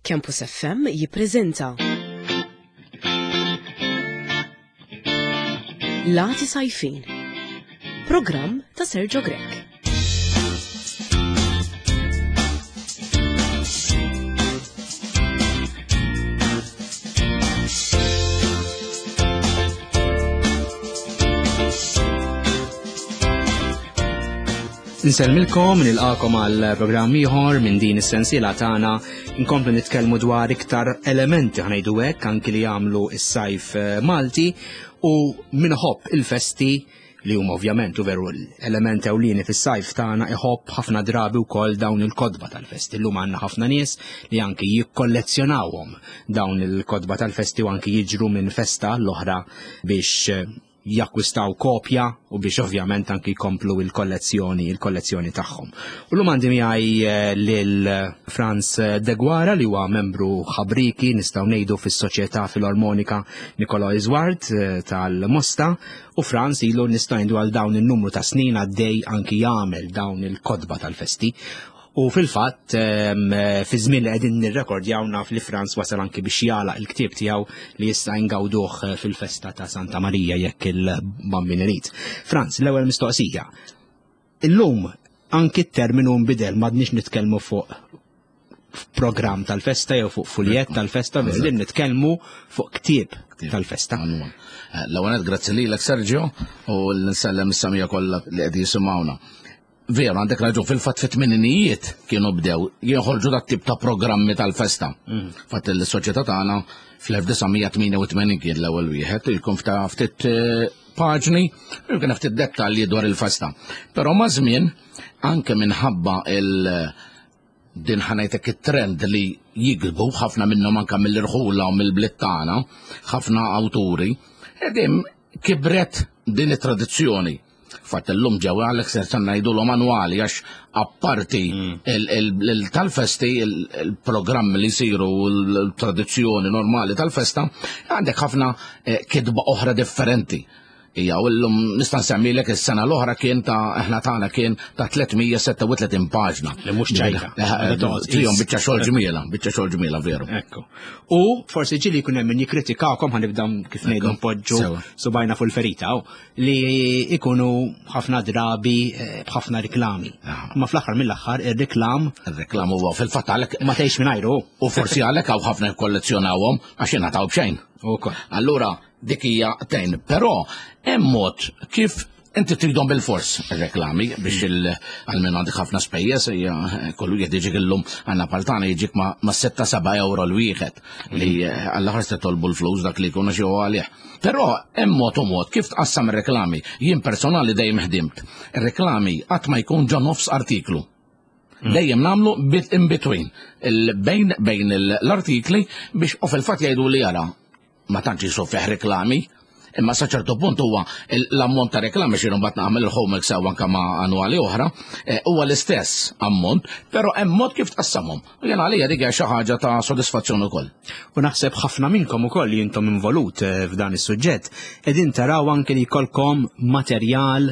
Campus FM jippreżenta Lati Sajfin, programm ta' Sergio Grek. Nselmilkom nilqakom għal programm ieħor minn din is-sensiela tagħna inkomplu nitkellmu dwar iktar elementi ħanejdu hekk anki li jagħmlu s-sajf Malti u minħobb il-festi li huma ovvjament u veru l-elementi ewlieni fis-sajf tagħna iħobb ħafna drabi wkoll dawn il-kodba tal-festi. Llum għandna ħafna nies li anki jikkollezzjonawhom dawn il-kodba tal-festi u anki jiġru minn festa l-oħra biex jakkwistaw kopja u biex ovvjament anki jkomplu il-kollezzjoni tagħhom. U llum għandi miegħi lil Franz Degwara li huwa membru ħabriki nistgħu ngħidu fis-Soċjetà Filharmonika Nikolaj Zwart tal-Mosta u Franz ilu nistgħu ngħidu għal dawn in-numru ta' snin għaddej anki jagħmel dawn il-kodba tal-festi. U fil-fatt, fi żmien li qegħdin nirrekordjaw naf li Franz wasal anki biex jagħlaq il-ktieb tiegħu li jista' ngawduh fil-festa ta' Santa Marija jekk il-bambin irid. Franz, l-ewwel mistoqsija. Illum anki t-terminu nbidel m'għadniex nitkellmu fuq programm tal-festa jew fuq fuljett tal-festa, qegħdin nitkellmu fuq ktieb tal-festa. L-ewwel grazzi lilek Sergio u nsellem is-samija kollha li qed jisimgħuna. Veru, għandek raġun fil-fatt fit-tmininijiet kienu bdew jinħolġu dat tip ta' programmi tal-festa. Fatt il-soċjetà tagħna fl-1988 kien l-ewwel wieħed, jkun ftit paġni, jkun ftit dettalji dwar il-festa. Però ma' żmien anke minħabba din ħanajtek it-trend li jikbu ħafna minnhom anke mill-irħula u mill-bliet tagħna, ħafna awturi, qegħdin kibret din it-tradizzjoni. Fatt l-lum ġew għalek sertan ngħidulhom annwali għax apparti tal-festi il-programmi li jsiru l-tradizzjoni normali tal-festa għandek ħafna kidba oħra differenti. Ija, u l-lum nista' nsemmilek is-sena l-oħra kien aħna tagħna kien ta' 336 paġna. Li mhux ċajka. Trijhom biċċa xogħol ġmiela veru. Ekku. U forsi ġieli jkun hemm min jikkritikawkom ħanibdew kif ngħidu npoġġu subajna fuq il-ferita li ikunu ħafna drabi b'ħafna riklami. Ma fl-aħħar mill-aħħar ir-riklam huwa fil-fatt għalhekk ma tgħix minn ajru. U forsi għalhekk hawn ħafna jkollezzjonawhom għax jingħataw b'xejn. Allura dik hija tgħin, però hemm mod kif inti tridhom bil-fors ir-reklami biex għalmenu għandek ħafna spejjeż kollu jgħid jiġik illum għandna paltana jiġik ma' 6-7 euro l-wieħed li għall-aħħar se tolbu l-flus dak li jkunu xi għalih. Però hemm mod u mod kif tqassam ir-reklami. Jien personali dejjem ħdimt. Ir-reklami qatt ma jkun ġo nofs artiklu. Dejjem nagħmlu bit in between bejn l-artikli biex u fil-fatt jgħidu li jara ma tantx jisu fih reklami, imma sa ċertu punt huwa l-ammont ta' reklami xi mbagħad nagħmel il-homework sew anke ma' annwali oħra, huwa l-istess ammont, però hemm mod kif tqassamhom. U jien għalija dik hija xi ħaġa ta' sodisfazzjon ukoll. U naħseb ħafna minnkom ukoll li intom involut f'dan is-suġġett qegħdin taraw anke li jkollkom materjal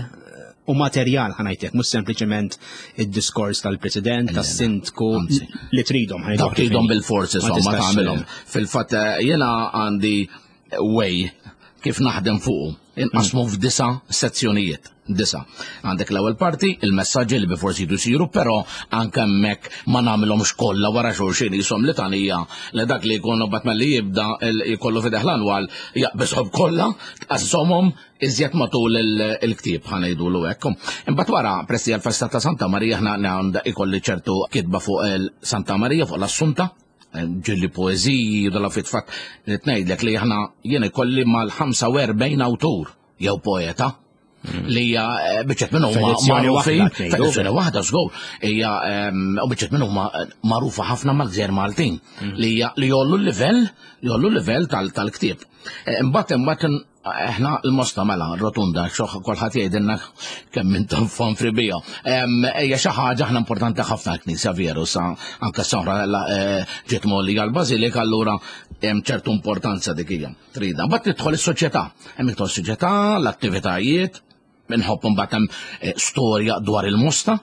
ħanajtek, mhux sempliċement id-diskors tal-President, tas-Sindku li tridhom tridhom bil-forsi ma tagħmilhom. Fil-fatt jiena għandi way kif naħdem fuq inqasmu f'9 sezzjonijiet. 9. Għandek l-ewwel parti, il-messaġġi li biforsi jsiru, però anke hemmhekk ma nagħmilhomx kollha wara xulxin ishom litanija li dak li jkunu bad malli jibda jkollu fideħ l-annwal jaqbishom kollha tqassomhom iżjed matul il-ktieb ħanejdulu hekk. Imbagħad wara pressi għall-festa ta' Santa Marija aħna ikolli ċertu kitba fuq Santa Marija fuq l-Assunta. Ġilli poeziji, dalla fit-fatt tnejdlek li aħna jien ikolli mal-45 awtur jew poeta li hija biċċet minnhom magħrufin f'edizzjoni waħda żgur hija u biċċet minnhom magħrufa ħafna mal-Gżejjer Maltin li jollu l-livell tal-ktieb. Imbagħad eħna l-Mosta mela rotunda kulħadd jgħidilna kemm intom fonfri bija. Hija xi ħaġa aħna importanti ħafna knisja veru sa anke soħra ġiet mollija l-Bażilika allura hemm ċertu importanza dik hija. Trida. Mbagħad tidħol is-soċjetà. Hemm idħol is-soċjetà, l-attivitajiet, minħobb mbagħad hemm storja dwar il-Mosta.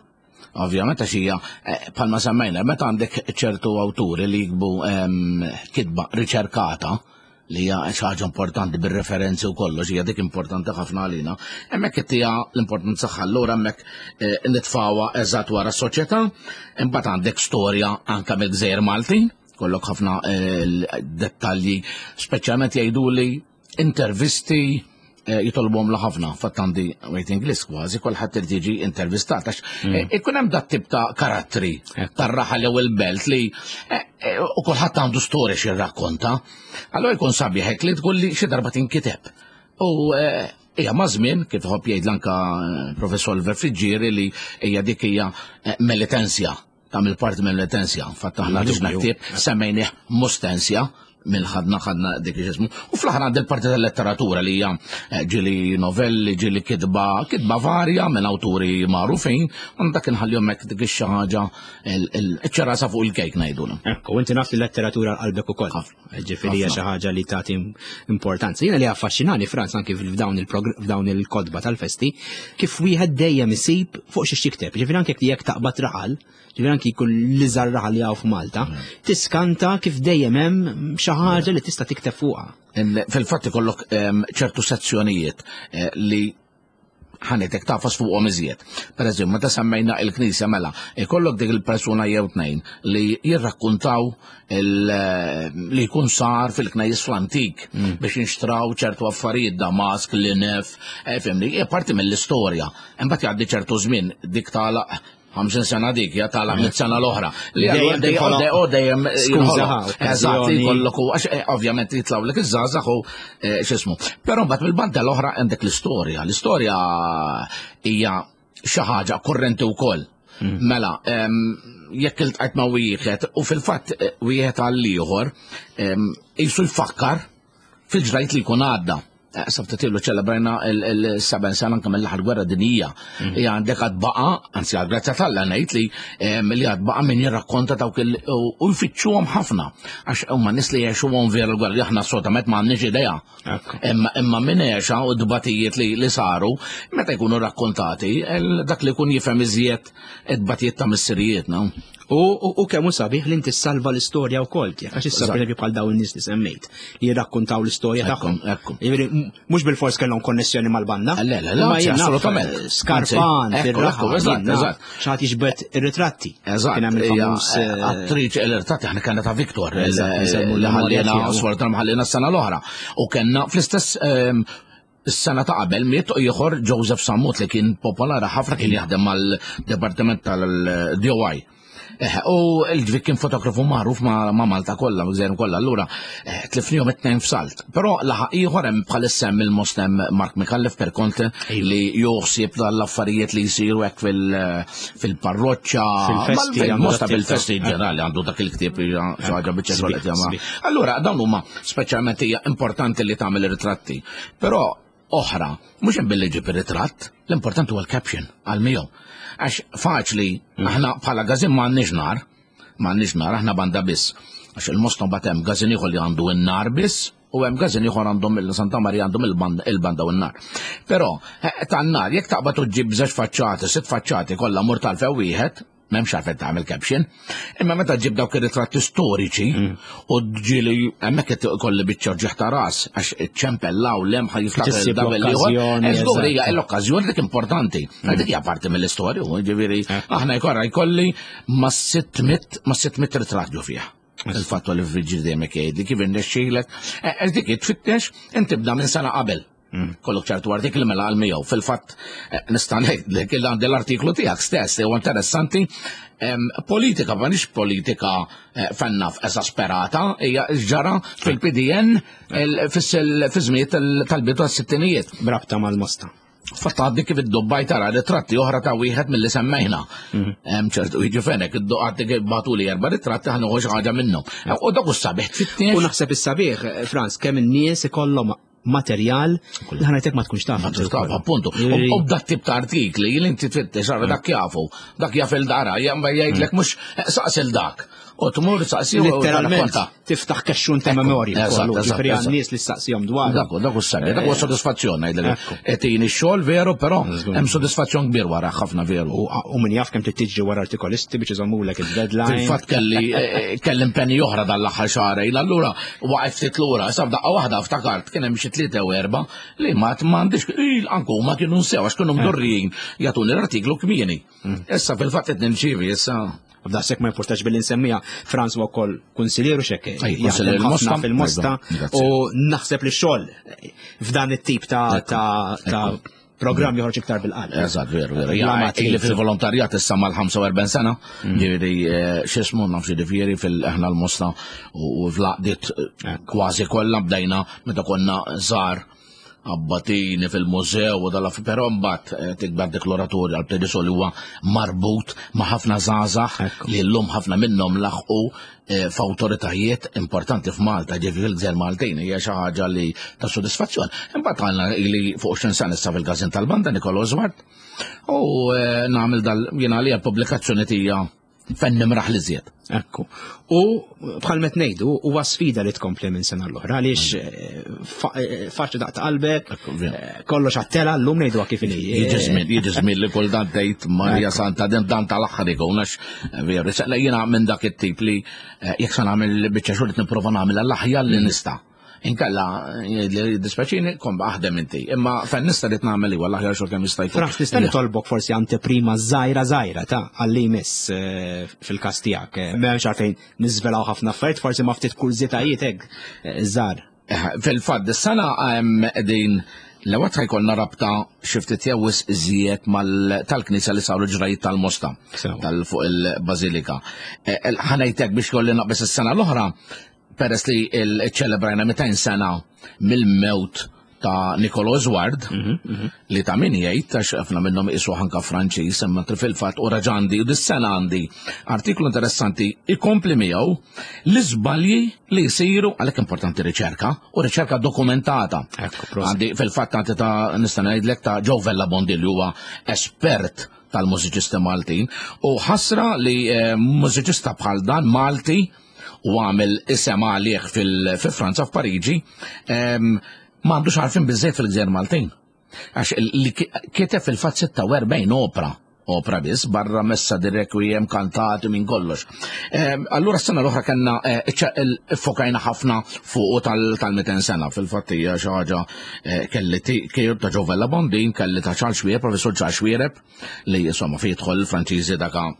Ovvjament għax hija bħalma semmejna meta għandek ċertu awturi li jikbu kitba riċerkata li hija xi ħaġa importanti bir-referenzi u kollox hija dik importanti ħafna għalina. Hemmhekk qed hija l-importanza allura hemmhekk nitfawha eżatt wara s-soċjetà, imbagħad għandek storja anke mill-Gżejjer Maltin, kollok ħafna dettalji, speċjalment jgħiduli intervisti jitolbhom la ħafna fattandi waiting list kważi kulħadd irid jiġi intervistat għax ikun hemm dat tip ta' karattri tar-raħal jew il-belt li u kulħadd għandu storja xi rrakkonta. Allura jkun sabiħ hekk li tqul li xi darba tinkiteb. U hija ma' żmien kif ħobb jgħid anke professor Verfiġġieri li hija dik hija militenzja tagħmel parti mill-militenzja. Fatt aħna ġibna ktieb semmejnieh mustensja ħadna dik ġismu. U fl-aħħar għand il-parti tal-letteratura li hija ġili novelli, ġili kitba varja minn awturi magħrufin, u dak inħallihom hekk dik xi ħaġa ċċarasa fuq il-kejk ngħidulhom. U inti naf li l-letteratura qalbek ukoll. Ġifieri hija xi ħaġa li tagħti importanza. Jiena li affaxxinani Franz anke f'dawn il-kodba tal-festi kif wieħed dejjem isib fuq xi jikteb. Ġifieri anke jekk taqbad raħal, ġifieri anke jkun l-iżgħar raħal li hawn f'Malta, tiskanta kif dejjem hemm xi ħaġa li tista' tikteb fuqha. Fil-fatt ikollok ċertu sezzjonijiet li ħanetek tafas fuqhom iżjed. Pereżempju, meta semmejna l-Knisja mela, ikollok dik il-persuna jew tnejn li jirrakkuntaw li jkun sar fil-knejjes fl-antik biex jinxtraw ċertu affarijiet Damask, Linef, fimni, hija parti mill-istorja. Imbagħad jgħaddi ċertu żmien dik tagħlaq 50 sena dik, tagħlaq 100 sena l-oħra. Li dejjem eżatt jkollok ovvjament jitlaw lek iż-żgħażagħ u x'ismu. Però mbagħad mill-banda l-oħra għandek l-istorja. L-istorja hija xi ħaġa kurrenti wkoll. Mela, jekk iltqajt ma' wieħed u fil-fatt wieħed għal ieħor qisu jfakkar fil-ġrajt li jkun għadda. Sabtatilu ċelebrajna il-7 sena anke mill-aħħar gwerra dinjija. Hija għandek għad baqa, anzi għal-grazzja tal-la ngħid li għad baqa min jirrakkonta dawk u jfittxuhom ħafna. Għax huma nies li jgħixuhom vera l-gwerra li aħna assolutament m'għandniex idea. Imma min għexa u d-dbatijiet li saru meta jkunu rakkontati dak li jkun jifhem iżjed id-dbatijiet ta' missirijiet. U kemm hu sabiħ li inti salva l-istorja wkoll tiegħek għax issa pereżempju bħal dawn in-nies li semmejt li jirrakkuntaw l-istorja tagħhom. Mhux bil-fors kellhom konnessjoni mal-banda. Le, assolutament. Skarpan, fir-raħħa, x'għad jiġbed ir-ritratti. Attriċ il-ritratti aħna kellna ta' Viktor li ħallina sfortan ħallina s-sena l-oħra. U kellna fl-istess is-sena ta' qabel miet ieħor Joseph Sammut li kien popolari ħafna kien jaħdem mal-Dipartiment tal-DOI. U il-ġvik kien fotografu magħruf ma' Malta kollha, Gżejjer kollha, allura tlifnihom it-tnejn f'Salt. Però laħaq ieħor hemm bħalissa hemm il-Moslem Mark Mikallef per Conte li joħsieb tal-affarijiet li jsiru hekk fil-parroċċa, fil-festi, bil-festi ġenerali għandu dak il-ktieb xi ħaġa biċċa. Allura dawn huma speċjalment hija importanti li tagħmel ritratti. Però oħra, mhux hemm billi ġib ir-ritratt, l-importanti huwa l-caption għal miegħu. Għax faċli, aħna bħala gazin m'għandniex nar, aħna banda biss. Għax il-Mostom hemm gazin ieħor li għandu n-nar biss, u hemm gazin ieħor għandhom il-Santa Marija għandhom il-banda u n-nar. Però tan-nar jekk taqbad ġib żewġ faċċati, 6 faċċati kollha mur tal-few wieħed, m'hemmx għalfejn tagħmel caption, imma meta ġib dawk ir-ritratti storiċi u ġieli hemmhekk qed ikolli biċċa ġieħ ta' ras għax iċċempellaw lemħa jiftakar il-dabel ieħor. Hija l-okkażjoni dik importanti. Dik hija parti mill-istorja, ġifieri aħna jkolli ma' 600 ritratt ġu fiha. Il-fattu li f'Riġi dejjem jgħid li kif indexxilek, dik tfittex inti bda minn sena qabel. Kollok ċertu artikli mela għal miegħu. Fil-fatt nista' ngħidlek il għandi l-artiklu tiegħek stess huwa interessanti. Politika ma nix politika fennaf esasperata, hija ġara fil-PDN fi-żmiet tal-bidu tas-sittinijiet. Brabta mal-Mosta. Fatt għaddi kif id-Dubbaj tara ritratti oħra ta' wieħed mill-li semmejna. ċertu jiġifieri għaddi batuli 4 ritratti ħanu xi ħaġa minnhom. U dak is-sabiħ tfittiex. U naħseb is-sabiħ, Franz, kemm in-nies ikollhom materjal li ħanajtek ma tkunx taf. Appuntu. U dak tip ta' artikli li inti tfittex dak jafu, dak jaf il-dara, jgħidlek mhux saqs il-dak. U tmur saqsiju literalment tiftaħ kaxxun ta' memorja. Ġifieri għan-nies li staqsihom dwar. Dak s-sabi, dak sodisfazzjon ngħidlek. Qed x-xogħol veru, però hemm sodisfazzjon kbir wara ħafna veru. U min jaf kemm tittiġi wara artikolisti biex iżommulek il-deadline. Fil-fatt kelli impenni oħra dal-aħħar xahrejn, allura waqgħet ftit lura, sa f'daqqa waħda ftakart kien hemm xi 3 u 4 li ma m'għandix anku ma kienu nsew għax kienu mdorrijin jagħtuni l-artiklu kmieni. Issa fil-fatt qed nirċievi issa. B'daqshekk ma jimportax billi nsemmija Franz huwa wkoll kunsilieru xekk jaħdem ħafna fil-Mosta u naħseb li x-xogħol f'dan it-tip ta' programm joħroġ iktar bil-qalb. Eżatt, veru. Ili fil-volontarjat issa mal-45 sena, ġifieri x'ismu nafx ġifieri fil-aħna l-Mosta u fl-laqdiet kważi kollha bdejna meta konna żgħar abbatini fil-mużew u dalla però mbagħad tikber dik l-oratorja għal-Pediso li huwa marbut ma' ħafna żgħażagħ li llum ħafna minnhom laħqu f'awtoritajiet importanti f'Malta, ġifieri l-Gżejjer Maltin hija xi ħaġa li ta' sodisfazzjon. Imbagħad għandna li fuq 20 sena issa fil-Gażin tal-Banda Nicolo Oswald u nagħmel jiena li pubblikazzjoni tija fejn nimraħ li żjed. Ekku. U bħalmet ngħidu huwa sfida li tkompli minn sena l-oħra għaliex faċli daqta qalbek, kollox għattela llum ngħidu kif inhi. Jiġi żmien li kull dan tgħid Marja Santa dan tal-aħħar ikun għax veru. Jiena minn dak it-tip li jekk se nagħmel biċċa xogħol nipprova nagħmel l-aħjar li nista'. Inkella dispeċini kom aħdem inti, imma fejn nista' li tnagħmel li wallahi xogħol kemm jista' jkun. Franz, nista' nitolbok forsi anteprima żgħira ta' għalli jmiss fil-każ tiegħek. M'hemmx għalfejn niżvelaw ħafna affarijiet, forsi ma ftit kurzitajiet hekk żgħar. Fil-fatt is-sena qegħdin l-ewwel ħajkollna rabta xi ftit jewwis iżjed tal-Knisja li saru ġrajiet tal-Mosta fuq il-Bażilika. Ħanejtek biex kolli naqbes is-sena l-oħra peress li ċelebrajna 200 sena mill-mewt ta' Nicolo Oswald li ta' min jgħid ta' xafna minnhom isu ħanka Franċiż imma fil-fatt u raġandi u dis-sena għandi artiklu interessanti ikompli miegħu l-iżbalji li jsiru għalhekk importanti riċerka u riċerka dokumentata. Għandi fil-fatt għandi ta' nista' ngħidlek ta' Joe Vellabonde li huwa espert tal-mużiċisti Maltin u ħasra li mużiċista bħal dan Malti u għamel isem għalih fil-Franza f'Pariġi m'għandux għarfien biżżejjed fil-Gżejjer Maltin. Għax li kiteb fil-fatt 46 opra biss barra messa di requiem kantati minn kollox. Allura s-sena l-oħra kellna fokajna ħafna fuq tal-200 sena fil-fatt hija xi ħaġa kelli kejjeb ta' Joe Vellabonde, kelli ta' Charles Schwireb, professur Charles Schwireb li insomma fi jidħol il-Franċiżi daka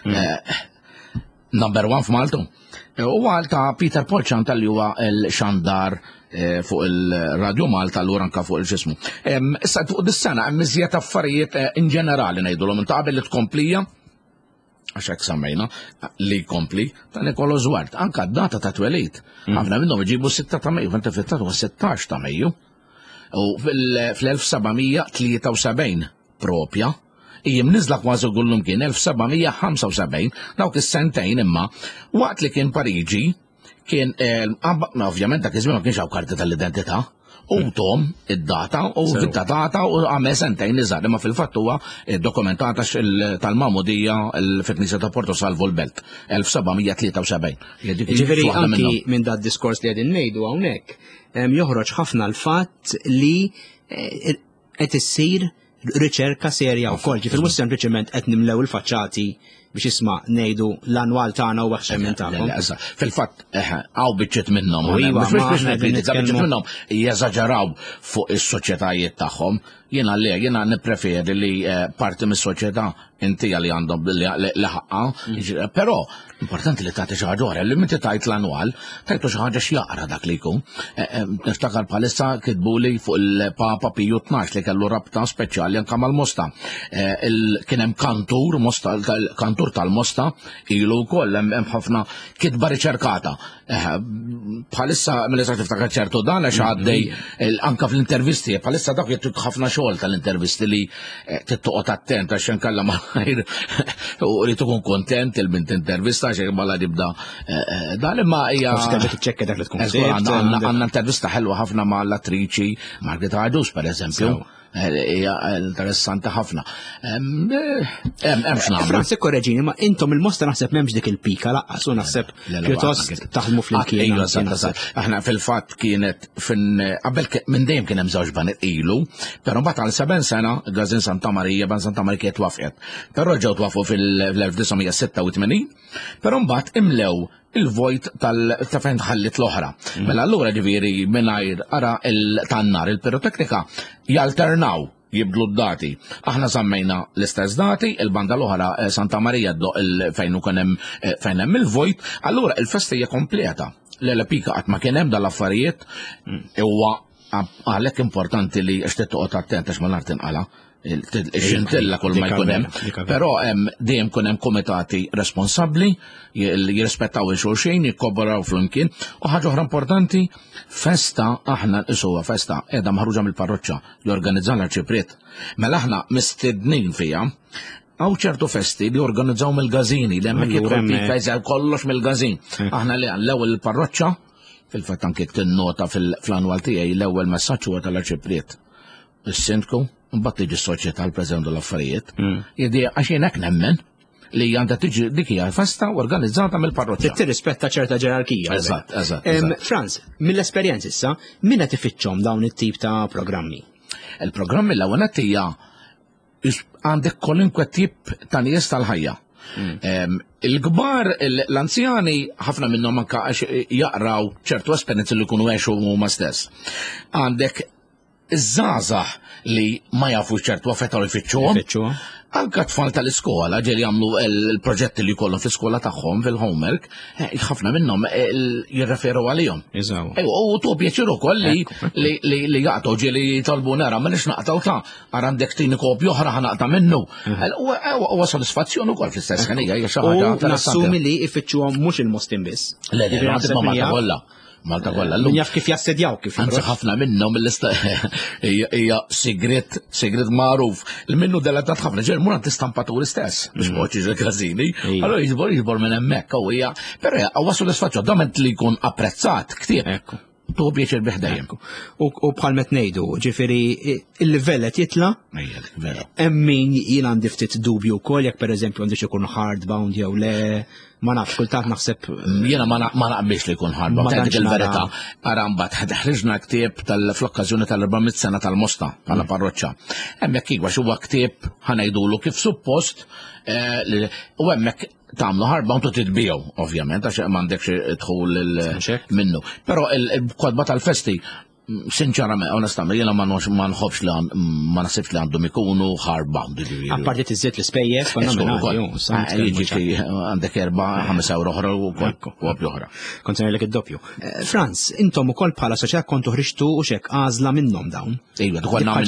number 1 f'Maltu. U għal ta' Peter Polċan tal huwa l-xandar fuq il-Radio Malta l anka fuq il-ġismu. Issa fuq dis-sena hemm iżjed affarijiet in ġenerali ngħidulhom inta qabel li tkomplija għax hekk semmejna li jkompli ta' Nicolo Oswald. Anka d-data ta' twelid. Ħafna minnhom iġibu 6 ta' Mejju, inti fittat huwa 16 ta' Mejju. U fl-1773 propja jiem nizla kważi gullum kien 1775 dawk is-sentejn imma waqt li kien Pariġi kien ovvjament dak iż-żmien ma kienx hawn karti tal-identità u tom id-data u fit-data u għamel sentejn iżgħar imma fil-fatt huwa ddokumentata tal-Mamudija fil-Knisja ta' Porto Salvo l-Belt 1773. Ġifieri anki minn dat diskors li qegħdin ngħidu hawnhekk joħroġ ħafna l-fatt li qed issir riċerka serja wkoll, ġifier mhux sempliċement qed nimlew il-faċċati biex isma' ngħidu l-annwal tagħna u waħxem minn tagħhom. Fil-fatt hawn biċċiet minnhom biċċiet minnhom jeżaġeraw fuq is-soċjetajiet tagħhom. Jiena nippreferi li parti mis-soċjetà inti li għandhom li ħaqqa, però importanti li tagħti xi ħaġa oħra li meta tajt l-annwal tajtu xi ħaġa x'jaqra dak li jkun. Niftakar bħalissa kitbuli fuq il-Papa Piju 12 li kellu rabta speċjali anke mal-Mosta. Kien hemm kantur tal-Mosta ilu wkoll hemm ħafna kitba riċerkata. Bħalissa mill-eżatt tiftakar ċertu dan għax għaddej anke fl-intervisti bħalissa dak jittuk ħafna xogħol tal-intervisti li tittoqgħod attent għax inkella malajr u li tkun kontent il-bint intervista għax mala tibda dan imma hija tiċċekkja dak li tkun għandna intervista ħelwa ħafna ma' l-attriċi Margherita Ħaġus pereżempju hija interessanti ħafna. Hemmx nagħmlu. Franz korreġini, ma intom il-Mosta naħseb m'hemmx dik il-pika laqqas u naħseb pjuttost taħdmu fl-imkien. Aħna fil-fatt kienet qabel minn dejjem kien hemm żewġ banet ilu, però mbagħad għal 7 sena Gazin Santa Marija, Ban Santa Marija kienet wafqet. Però ġew twafqu fil-1986, però mbagħad imlew il-vojt ta' fejn ħallit l-oħra. Mela allura ġifieri mingħajr ara tan-nar il-piroteknika jalternaw jibdlu d-dati. Aħna sammejna l-istess dati, il-banda l-oħra Santa Marija fejn hemm il-vojt, allura il-festija kompleta. L-pika qatt ma kien hemm dal-affarijiet huwa għalhekk importanti li x'tid toqgħod attent għax ma nar tinqala. Il-xintilla kull ma jkun hemm, però dejjem kun hemm komitati responsabbli li jirrispettaw il-xulxin, jikkooperaw flimkien, u ħaġa oħra importanti, festa aħna nqisuha festa qiegħda maħruġa mill-parroċċa li organizza l-arċipriet. Mela aħna mistednin fiha għaw ċertu festi li organizzaw mill-gazini, li hemmhekk jikkompli kollox mill-gazin. Aħna li l-ewwel il-parroċċa, fil-fatt anke tinnota fl-annwal tiegħi l-ewwel messaġġ huwa tal-arċipriet. Is-sindku mbagħad tiġi s-soċjetà l-President l-affarijiet. Jidhi għax jien hekk nemmen li għandha tiġi dik hija festa organizzata mill-parroċċa. Tirrispetta ċerta ġerarkija. Eżatt. Franz, mill-esperjenza issa, min qed ifittxhom dawn it-tip ta' programmi? Il-programmi l-ewwel hija għandek kolinkwe tip ta' nies tal-ħajja. Il-kbar, l-anzjani, ħafna minnhom anke jaqraw ċertu esperjenzi li jkunu għexu huma stess. Għandek iż-żgħażagħ li ma jafux ċertu affettaw jfittxuhom. Anke tfal tal-iskola ġeli jagħmlu l-proġetti li jkollhom fl-iskola tagħhom fil-homework, ħafna minnhom jirreferu għalihom. U tu pjaċir ukoll li jaqgħu ġieli jitolbu nara ma nix naqtaw ta' ara għandek tini kopju oħra ħanaqta minnu. Huwa sodisfazzjon ukoll fl-istess ħanija hija xi ħaġa interessanti. Nassumi li jfittxuhom mhux il-Muslim biss. Le, Malta kollha. Min jaf kif jassedjaw kif. Anzi ħafna minnhom hija segret magħruf. Il-minnu delatat ħafna ġer mur istampaturi stess biex moċi ġel-Gazini. Allora jiġbor minn hemmhekk u hija, però huwa sodisfazzjon dament li jkun apprezzat ktieb. Tu pjaċir bih dejjem. U bħal met ngħidu, ġifieri il-livell qed jitla'. Hemm min jien għandi ftit dubju wkoll jekk pereżempju għandix ikun hardbound jew le. Ma nafx, kultant naħseb. Jiena ma naqbilx li jkun hardbound. Dik il-verità. Ara mbagħad ħriġna ktieb fl-okkażjoni tal-400 sena tal-Mosta bħala parroċċa. Hemmhekk ikwa huwa ktieb ħanajdulu kif suppost u hemmhekk tagħmlu hardbound u titbiegħu, ovvjament, għax m'għandekx idħul minnu. Però il-kodba tal-festi sinċerament, onestament, jiena ma nħobbx li ma nasibx li għandhom ikunu hardbound. Apparti tiżżid l-ispejjeż, jiġi għandek 4-5 euro oħra u kopju oħra. Kont ngħidlek id-doppju. Franz, intom ukoll bħala soċjetà kontu ħriġtu u xek għażla minnhom dawn. Ejwa,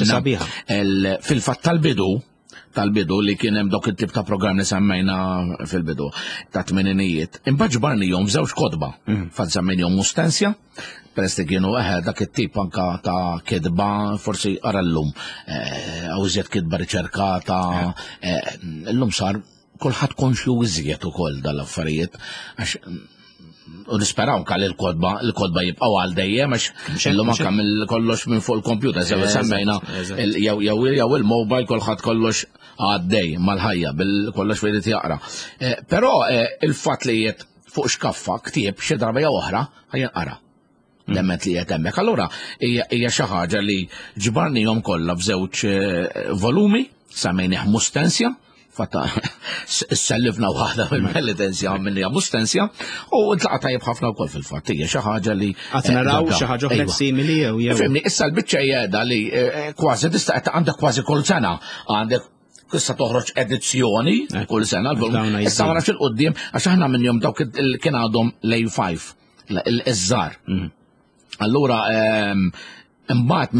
fil-fatt tal-bidu li kien hemm dawk it-tip ta' programm li semmejna fil-bidu ta' tmeninijiet. Imbagħad ġbarnihom f'żewġ kodba. Fatt semmejnhom mustensja, peress li kienu dak it-tip anka ta' kidba forsi ara llum iżjed kidba riċerkata. Llum sar kulħadd konxju iżjed ukoll dal-affarijiet għax u nisperaw kalli l-kodba jibqaw għal dejjem għax illum anke kollox minn fuq il-kompjuter sew semmejna jew il-mobile kulħadd kollox għaddej mal-ħajja bil-kollox fejn jaqra. Però il-fatt li jiet fuq xkaffa ktieb xi darba jew oħra ħajjanqara. Lemmet li jiet hemmhekk. Allura hija xi ħaġa li ġbarnihom kollha f'żewġ volumi semmejnih mustensja. Fatta, s-sellifna waħda mill-militenzja minnija mustensja u tlaqqa tajib ħafna u koll fil-fat. Hija xi ħaġa li. Naraw xi ħaġa oħra simili jew. Fimni, issa l-biċċa jgħedha li kważi tista' għandek kważi kull sena għandek issa toħroġ edizzjoni kull sena. Issa ma nafx il-qudiem għax aħna minnhom dawk kien għadhom l-A5 l-iżżar. Allura imbagħad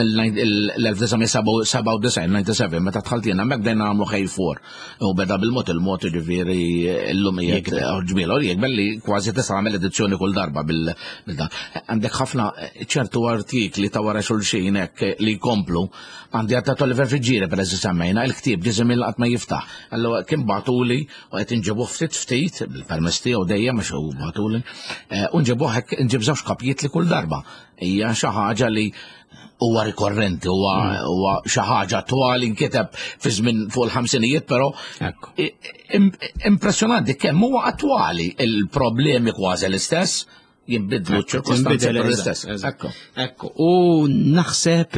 mill-1997 meta dħalt jiena hemmhekk bdejna nagħmlu H4 u beda bil-mod il-mod jiġifieri llum hija ġmiela u jekk belli kważi tista' tagħmel edizzjoni kull darba bil-dan. Għandek ħafna ċertu artikli ta' wara xulxin hekk li jkomplu għandi għatta Oliver Friġġieri pereżempju semmejna il-ktieb ġiżim il qatt ma jiftaħ. Allura kien bagħtuli u qed inġibuh ftit bil-permess tiegħu dejjem għax hu bagħtuli u nġibuh hekk inġib żewġ kapijiet li kull darba. Hija xi ħaġa li huwa rikorrenti, huwa xi ħaġa twali nkiteb fi żmien fuq il-ħamsinijiet, però impressjonanti kemm huwa attwali il-problemi kważi l-istess jinbidlu ċirkostanzi l-istess. Ekku. U naħseb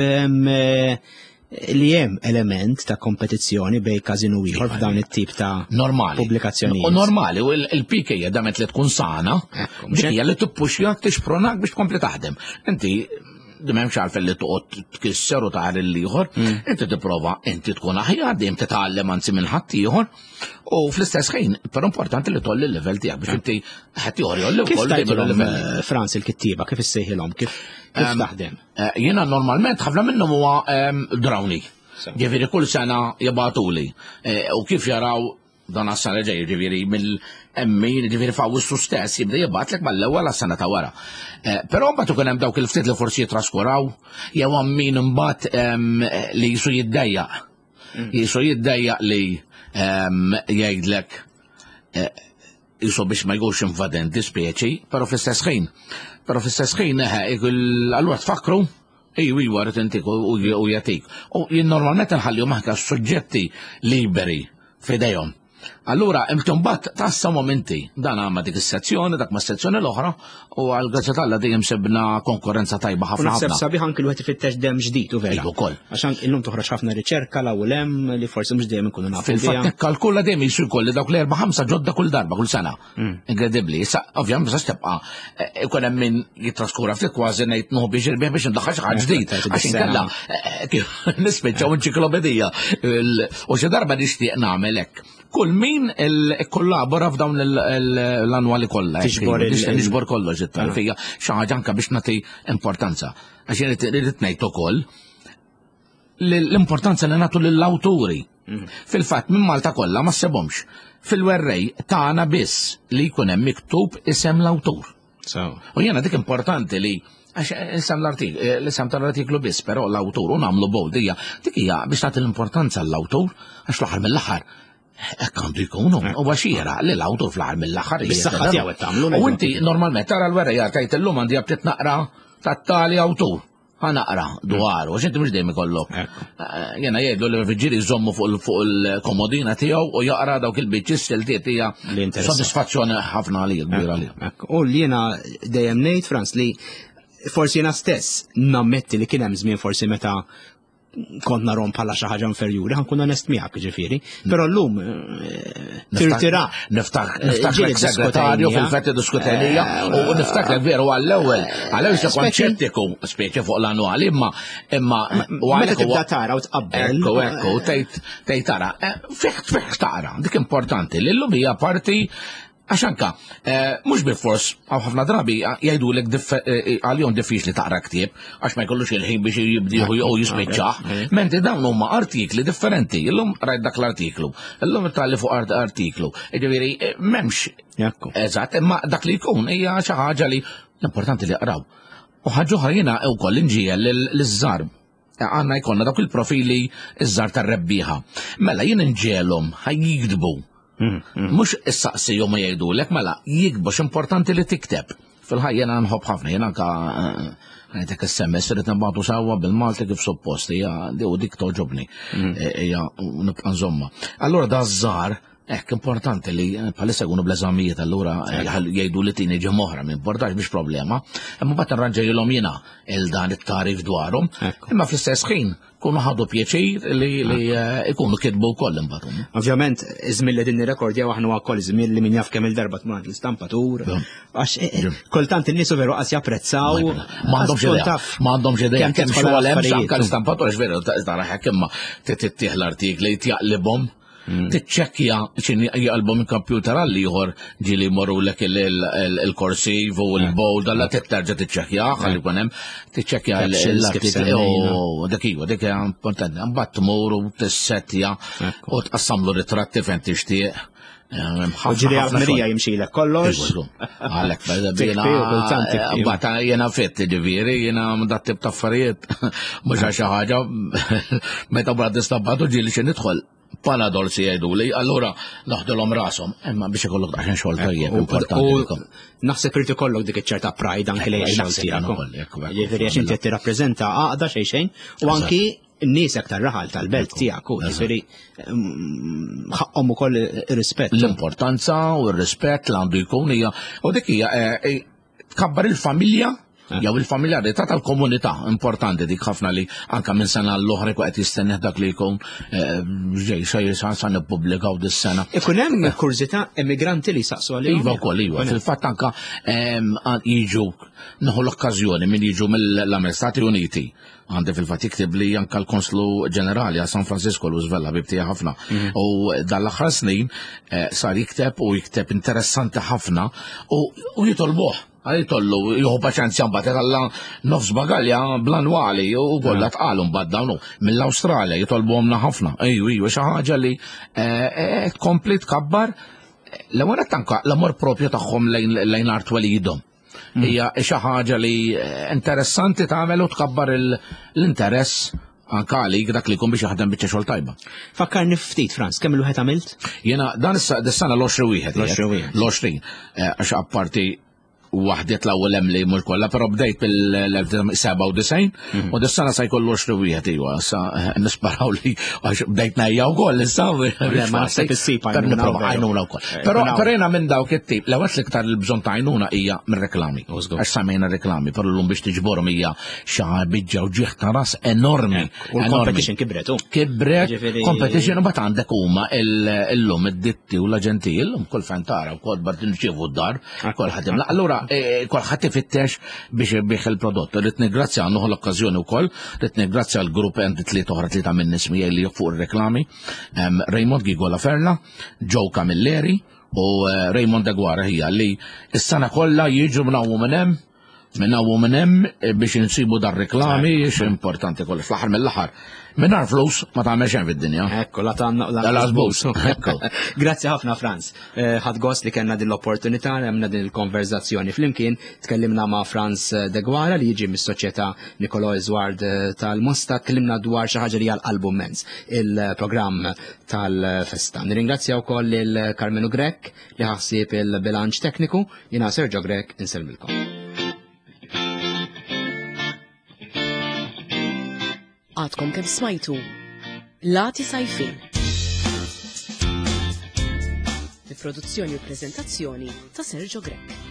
li hemm element ta' kompetizzjoni bej każino ieħor f'dawn it-tip ta' pubblikazzjonijiet. Normali, u l-PK damet li tkun sana, dik hija li tippuxjak tixpronak biex tkompli taħdem. Inti dimem xalfel li toqgħod tkisser u taħar il-ieħor, inti tipprova inti tkun aħjar dejjem titgħallem anzi minn ħadd ieħor, u fl-istess ħin però importanti li tolli l-level tiegħek biex inti ħadd ieħor jolli wkoll il-level. Franz il-kittiba kif issejħilhom kif taħdem? Jiena normalment ħafna minnhom huwa drawni. Ġifieri kull sena jibgħatuli u kif jaraw dan għas-sena ġej, ġifieri mill-emmin, ġifieri fawissu stess jibda jibgħatlek mal-ewwel għas-sena ta' wara. Però mbagħad ikun hemm dawk il-ftit li forsi jitraskuraw, jew hemm min imbagħad li jisu jiddejjaq. Jisu jiddejjaq li jgħidlek jisu biex ma jgħux invadenti speċi, però fl-istess ħin allura tfakru iwa rrid intik u jagħtik. U jien normalment nħallihom maħka suġġetti liberi f'idejhom. Allura, imtumbat tassa momenti, dan għamma dik is-sezzjoni, dak ma sezzjoni l-oħra, u għal-gazzatalla dejjem sebna konkurrenza tajba ħafna. Naħseb sabiħ anki l-wet ifittex dem ġdid u vera. Ukoll. Għaxan illum toħroġ ħafna riċerka l-ewwel hemm li forsi mhux dejjem ikunu nafu. Fil-fatt kalkula dejjem jisu jkolli dawk l-4-5 ġodda kull darba kull sena. Inkredibbli. Issa ovvjament biex tibqa' ikun hemm min jitraskura ftit kważi ngħid nuħu biex irbieħ biex indaħħal xi ħaġa ġdid. Għax inkella nispiċċaw enċiklopedija. U xi darba nixtieq nagħmel hekk. Kull min kollabora f'dawn l-annwali kollha. Nixbor kollox it-tarfija xi ħaġa anke biex nagħti importanza. Għax irid ngħid ukoll l-importanza li nagħtu lill-awturi. Fil-fatt minn Malta kollha ma ssebhomx. Fil-werrej tagħna biss li jkun hemm miktub isem l-awtur. U jiena dik importanti li għax l-isem tal-artiklu biss, però l-awtur u nagħmlu bold hija dik hija biex tagħti l-importanza l-awtur għax l-aħħar mill-aħħar għandu jkunu, u għaxira li l-awtur fl-ħar mill-axar. Bis-saħħa tiegħu qed tagħmlu. U inti normalment tara l-werreja tajt illum għandi btiet naqra tat-tali awtur. Ħanaqra dwaru, għax inti mhux dejjem ikollok. Jena jgħidu li l-viġġieri jżommu fuq il-komodina tiegħu u jaqra dawk il-biċċis il-tiet hija sodisfazzjoni ħafna għalija kbira għalija. U li jiena dejjem ngħid Franz li forsi jiena stess nammetti li kien hemm żmien forsi meta kont narhom bħala xi ħaġa inferjuri, ħankun onest miegħek ġifieri. Però llum tirtira. Niftaħ segretarju fil-fett diskutenija u niftaħ veru għall-ewwel se konċettiku speċi fuq l-annwali imma meta tibda tara u tqabbel. Ekku tgħid tara. Fih tara, dik importanti li llum hija parti għax anka, mux bil-fors, għaw ħafna drabi jgħidu l-ek għal-jom diffiċli taqra ktieb, għax ma jkollux il-ħin biex jibdiħu u jismeċċaħ. Menti dawn huma artikli differenti, illum rajt dak l-artiklu, illum tali fuq artiklu. Ġifieri memx, eżatt, imma dak li jkun hija xi ħaġa li l-importanti li jaqraw. U ħaġa oħra jiena wkoll inġiel l-żżar. Għandna jkollna dawk il-profili iż-żar tar-rebbieħa. Mela jien inġielhom ħajjikdbu. Mux issaqsi jom ma jgħidulek, mela jikbux importanti li tikteb. Fil-ħajja nħobb ħafna, jena anka għajtek s-semmes rrit nabatu sawa bil-Malti kif suppost, dik toġobni, nibqa nżomma. Allora da żżar, importanti li palissa għunu bl-eżamijiet allura jgħidu li tini ġemoħra, minn portax biex problema, imma bat nranġajilom jena il-dan it-tarif dwarum, imma fl-istess ħin kunu ħadu pjaċir li ikunu kitbu koll imbatum. Ovvjament, iżmil li din rekordja waħnu għakoll iżmil li min jaf kemm il-darba tmant l-istampatur. Għax kultant il-nisu veru għas japprezzaw. Ma għandhomx idea kemm xogħol hemm anke l-istampatur għax veru tara ħekk imma tittieħ l-artikli jtjaqlibhom. Tiċċekkja xin jgħalbom il-kompjuter għalli jħor ġili morru l-ek il-korsiv u l-bold għalla t-terġa tiċċekkja għalli kunem tiċċekkja l-artikli dakiju, dik importanti għambat t-muru t-settja u t-qassamlu ritratti fejn tixtieq. Ġiri għal-merija jimxilek kollox. Għalek, bata jena fett ġiviri, jena mdattib taffarijiet, mux għaxa ħagġa, meta brad istabbatu ġili xin idħol Panadol si jgħiduli, allura naħdulhom rashom, imma biex ikollok daħħin xogħol tajjeb importanti. Naħseb irid ikollok dik iċ-ċerta pride anke li x-xogħol tiegħek. Jiġifieri għax inti qed tirrappreżenta għaqda xejn u anki n-nies aktar raħal tal-belt tiegħek u jiġifieri ħaqhom ukoll ir-rispett. L-importanza u r-rispett li għandu jkun hija u dik hija tkabbar il-familja jew il-familjarità tal-komunità importanti dik ħafna li anke minn sena l-oħra qed jistenneħ dak li jkun ġej sa nippubblikaw dis-sena. Ikun hemm kurzità immigranti li saqsu għalihom. Iva wkoll iva. Fil-fatt anke jiġu naħu l-okkażjoni min jiġu mill-Stati Uniti. Għandi fil-fatt jiktib li anke l-Konslu Ġenerali għal San Francisco Roosevelt bibtija ħafna. U dal-aħħar snin sar jikteb interessanti ħafna u jitolbuh. Għajtollu, juhu paċenzja mbagħad għalla nofs bagalja bl-annwali u kollha tqalhom bad dawnu mill-Awstralja jitolbuhomna ħafna. Ejju xi ħaġa li tkompli tkabbar l-ewwel tanka l-amor propju tagħhom lejn art walidhom. Hija xi ħaġa li interessanti tagħmel u tkabbar l-interess anke għalik dak li jkun biex jaħdem biċċa xogħol tajba. Fakkarni ftit Franz, kemm il-wieħed għamilt? Jiena dan is-sena l-20 l-20 għax apparti waħdet l-ewwel hemm li mhux kollha, però bdejt bil-97 u dis-sena se jkollu 20 iwa, sa nisparaw li għax bdejt ngħajja wkoll issa ma naħseb issib għajnuna wkoll. Però jiena minn dawk it-tip l-ewwel l-iktar il-bżonn ta' għajnuna hija mir-reklami. Għax semmejna reklami, però llum biex tiġborhom hija xi biġġa u ġieħ ta' ras enormi. U l-competition kibret. Kibret, competition u mbagħad għandek huma illum id-ditti u l-aġenti illum kull fejn tara wkoll bad nirċievu d-dar, kol ħadim. Allura kolħat ifittex biex biex il-prodott. Rrit nigrazzja għannuħu l-okkazjoni u koll, rrit nigrazzja l-grupp għandi tlieta minn nismi li fuq il-reklami, Raymond Gigola Ferla, Joe Camilleri u Raymond Degwara hija li s-sana kollha jiġu minnawu minnem biex nsibu dar reklami jiex importanti kollha fl-aħħar mill-aħħar. Minnar flus ma tagħmel xejn fid-dinja. Ekku, la tanna l-azbus. Grazzi ħafna Franz. Ħadd gost li kellna din l-opportunità, għamna din il-konverzazzjoni flimkien, tkellimna ma' Franz Degwara li jiġi mis-soċjetà Nikolò Eżward tal-Mosta, tkellimna dwar xi ħaġa li hija l-Album Men's, il-programm tal-festa. Nirringrazzja wkoll lil Carmenu Grek li ħassib il-bilanċ tekniku, jiena Sergio Grek inselmilkom. Għadkom kemm smajtu Lati Sajfin. Bi produzzjoni u preżentazzjoni ta' Sergio Grek.